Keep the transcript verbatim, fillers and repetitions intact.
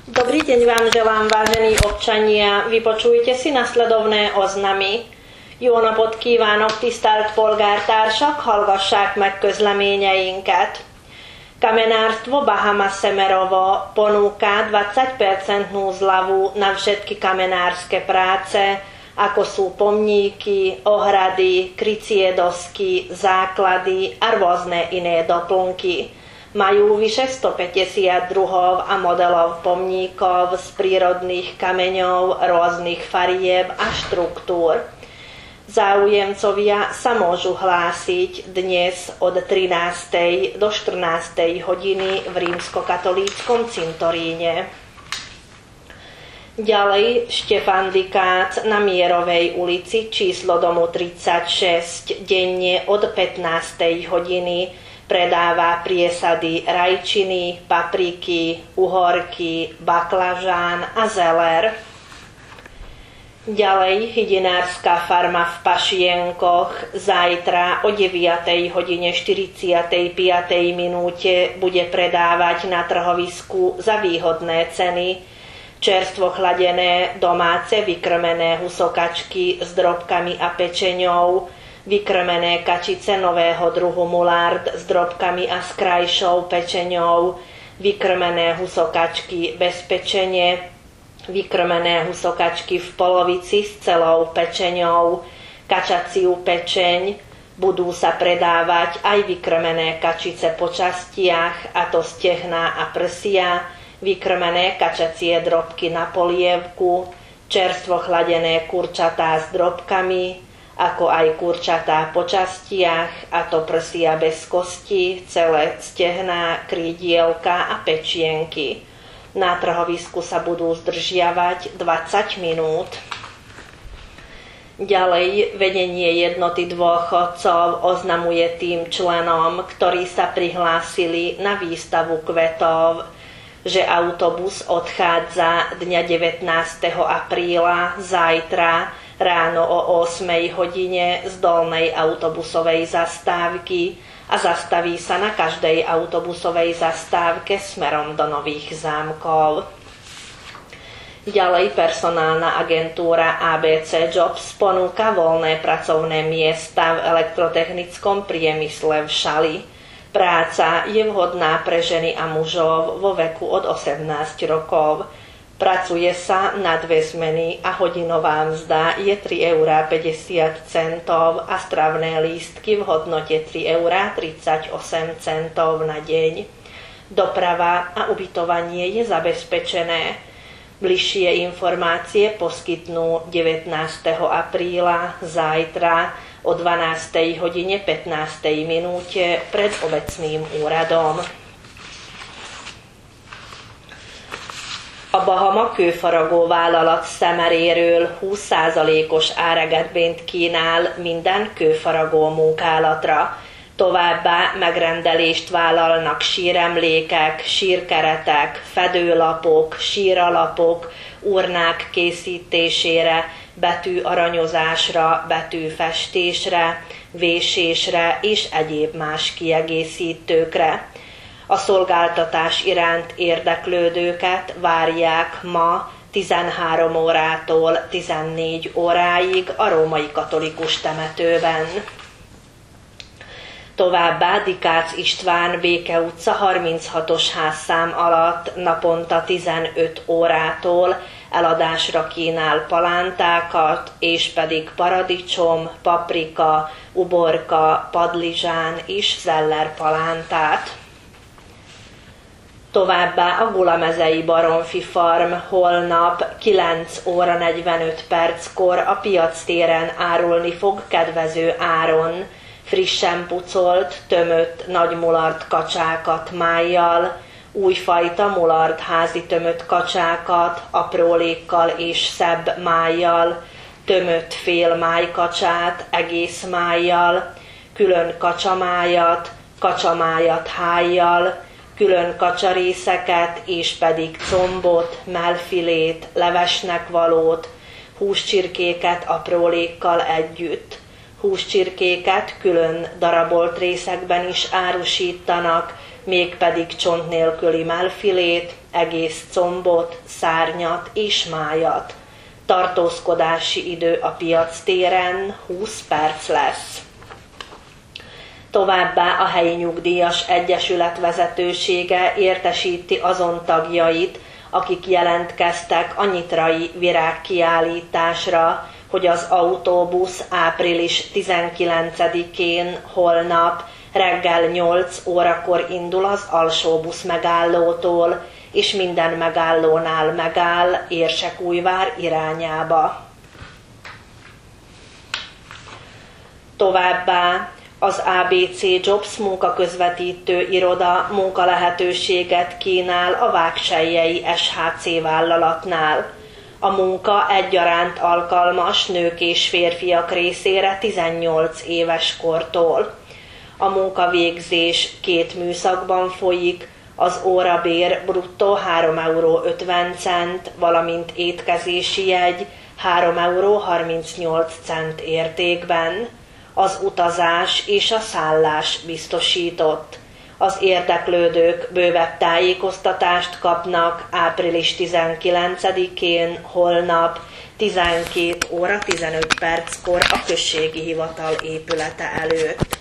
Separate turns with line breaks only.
Dobrý deň vám želám, vážení občania. Vypočujte si nasledovné oznamy. Jó napot kívánok, tisztelt polgártársak, hallgassák meg közleményeinket. Kamenárstvo Bahama Semerovo ponúka dvadsať percent zľavu na všetky kamenárske práce, ako sú pomníky, ohrady, krycie dosky, základy a rôzne iné doplnky. Majú vyše stopäťdesiat druhov a modelov pomníkov z prírodných kameňov rôznych farieb a štruktúr. Záujemcovia sa môžu hlásiť dnes od trinástej do štrnástej hodiny v rímskokatolíckom cintoríne. Ďalej Štefan Dikác na Mierovej ulici číslo domu tridsaťšesť denne od pätnástej hodiny predáva priesady rajčiny, papriky, uhorky, baklažán a zeler. Ďalej hydinárska farma v Pašienkoch zajtra o deviatej hodine štyridsiatej minúte bude predávať na trhovisku za výhodné ceny čerstvo chladené domáce vykrmené husokačky s drobkami a pečeňou, vykrmené kačice nového druhu Mulard s drobkami a s krajšou pečeňou, vykrmené husokačky bez pečene, vykrmené husokačky v polovici s celou pečeňou, kačaciu pečeň, budú sa predávať aj vykrmené kačice po častiach, a to stehná a prsia, vykrmené kačacie drobky na polievku, čerstvo chladené kurčatá s drobkami, ako aj kurčatá po častiach, a to prsia bez kosti, celé stehná, krídielka a pečienky. Na trhovisku sa budú zdržiavať dvadsať minút. Ďalej vedenie jednoty dôchodcov oznamuje tým členom, ktorí sa prihlásili na výstavu kvetov, že autobus odchádza dňa devätnásteho apríla zajtra ráno o ôsmej hodine z dolnej autobusovej zastávky a zastaví sa na každej autobusovej zastávke smerom do Nových Zámkov. Ďalej personálna agentúra á bé cé Jobs ponúka voľné pracovné miesta v elektrotechnickom priemysle v Šali. Práca je vhodná pre ženy a mužov vo veku od osemnásť rokov. Pracuje sa na dve zmeny a hodinová mzda je tri eurá päťdesiat centov a stravné lístky v hodnote tri eurá tridsaťosem centov na deň. Doprava a ubytovanie je zabezpečené. Bližšie informácie poskytnú devätnásteho apríla zajtra o dvanástej hodine pätnástej minúte pred obecným úradom. A Bahama kőfaragó vállalat Szemeréről húsz százalékos áregetvényt kínál minden kőfaragó munkálatra. Továbbá megrendelést vállalnak síremlékek, sírkeretek, fedőlapok, síralapok, urnák készítésére, betűaranyozásra, betűfestésre, vésésre és egyéb más kiegészítőkre. A szolgáltatás iránt érdeklődőket várják ma tizenhárom órától tizennégy óráig a római katolikus temetőben. Továbbá Dikác István Béke utca harminchatos házszám alatt naponta tizenöt órától eladásra kínál palántákat, és pedig paradicsom, paprika, uborka, padlizsán és zeller palántát. Továbbá a Gulamezei Baromfi Farm holnap kilenc óra negyvenöt perckor a piactéren árulni fog kedvező áron frissen pucolt, tömött nagy mulard kacsákat májjal, újfajta mulard házi tömött kacsákat aprólékkal és szebb májjal, tömött fél májkacsát egész májjal, külön kacsamájat, kacsamájat hájjal, külön kacsarészeket és pedig combot, mellfilét, levesnek valót, húscsirkéket aprólékkal együtt. Húscsirkéket külön darabolt részekben is árusítanak, mégpedig csont nélküli mellfilét, egész combot, szárnyat és májat. Tartózkodási idő a piactéren húsz perc lesz. Továbbá a helyi nyugdíjas egyesület vezetősége értesíti azon tagjait, akik jelentkeztek a nyitrai virágkiállításra, hogy az autóbusz április tizenkilencedikén holnap reggel nyolc órakor indul az alsóbusz megállótól, és minden megállónál megáll Érsekújvár irányába. Továbbá az á bé cé Jobs munkaközvetítő iroda munkalehetőséget kínál a vágsellyei es há cé vállalatnál. A munka egyaránt alkalmas nők és férfiak részére tizennyolc éves kortól. A munkavégzés két műszakban folyik, az órabér bruttó három euró ötven cent, valamint étkezési jegy három euró harmincnyolc cent értékben. Az utazás és a szállás biztosított. Az érdeklődők bővebb tájékoztatást kapnak április tizenkilencedikén holnap tizenkét óra tizenöt perckor a községi hivatal épülete előtt.